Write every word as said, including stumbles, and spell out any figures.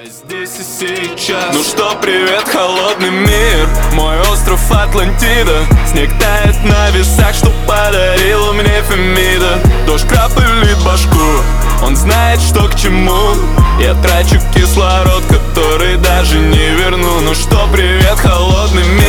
Здесь и сейчас. Ну что, привет, холодный мир. Мой остров Атлантида. Снег тает на весах, что подарила мне Фемида. Дождь крапает башку, он знает, что к чему. Я трачу кислород, который даже не верну. Ну что, привет, холодный мир.